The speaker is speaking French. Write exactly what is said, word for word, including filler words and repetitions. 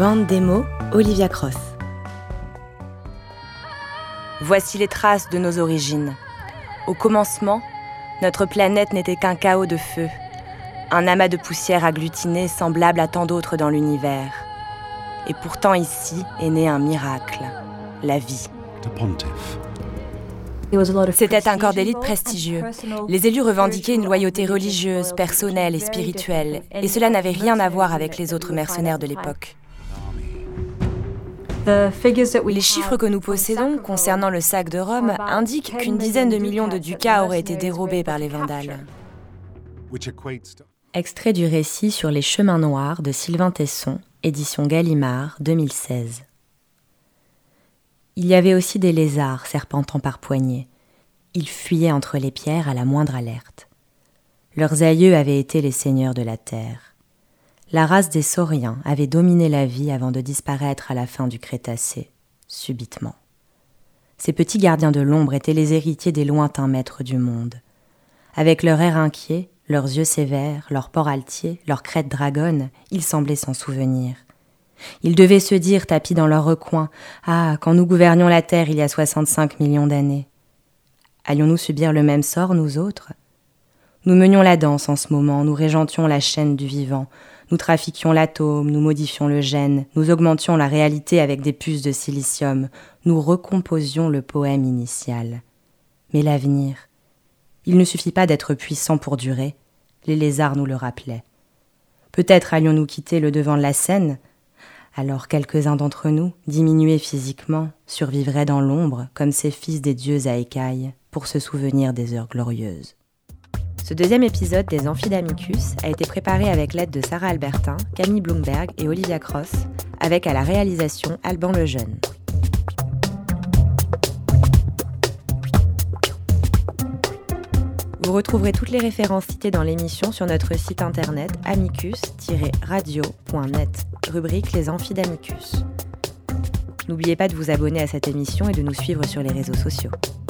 Bande démo, Olivia Cross. Voici les traces de nos origines. Au commencement, notre planète n'était qu'un chaos de feu, un amas de poussière agglutinée semblable à tant d'autres dans l'univers. Et pourtant ici est né un miracle, la vie. C'était un corps d'élite prestigieux. Les élus revendiquaient une loyauté religieuse, personnelle et spirituelle, et cela n'avait rien à voir avec les autres mercenaires de l'époque. Les chiffres que nous possédons concernant le sac de Rome indiquent qu'une dizaine de millions de ducats auraient été dérobés par les Vandales. Extrait du récit sur les chemins noirs de Sylvain Tesson, édition Gallimard, deux mille seize. Il y avait aussi des lézards serpentant par poignées. Ils fuyaient entre les pierres à la moindre alerte. Leurs aïeux avaient été les seigneurs de la terre. La race des sauriens avait dominé la vie avant de disparaître à la fin du Crétacé, subitement. Ces petits gardiens de l'ombre étaient les héritiers des lointains maîtres du monde. Avec leur air inquiet, leurs yeux sévères, leur port altier, leur crête dragonne, ils semblaient s'en souvenir. Ils devaient se dire, tapis dans leur recoin, « Ah, quand nous gouvernions la terre il y a soixante-cinq millions d'années. » Allions-nous subir le même sort, nous autres ? Nous menions la danse en ce moment, nous régentions la chaîne du vivant, nous trafiquions l'atome, nous modifions le gène, nous augmentions la réalité avec des puces de silicium, nous recomposions le poème initial. Mais l'avenir, il ne suffit pas d'être puissant pour durer, les lézards nous le rappelaient. Peut-être allions-nous quitter le devant de la scène ? Alors quelques-uns d'entre nous, diminués physiquement, survivraient dans l'ombre comme ces fils des dieux à écailles pour se souvenir des heures glorieuses. Ce deuxième épisode des Amphidamicus a été préparé avec l'aide de Sarah Albertin, Camille Bloomberg et Olivia Cross, avec à la réalisation Alban Lejeune. Vous retrouverez toutes les références citées dans l'émission sur notre site internet amicus tiret radio point net, rubrique Les Amphidamicus. N'oubliez pas de vous abonner à cette émission et de nous suivre sur les réseaux sociaux.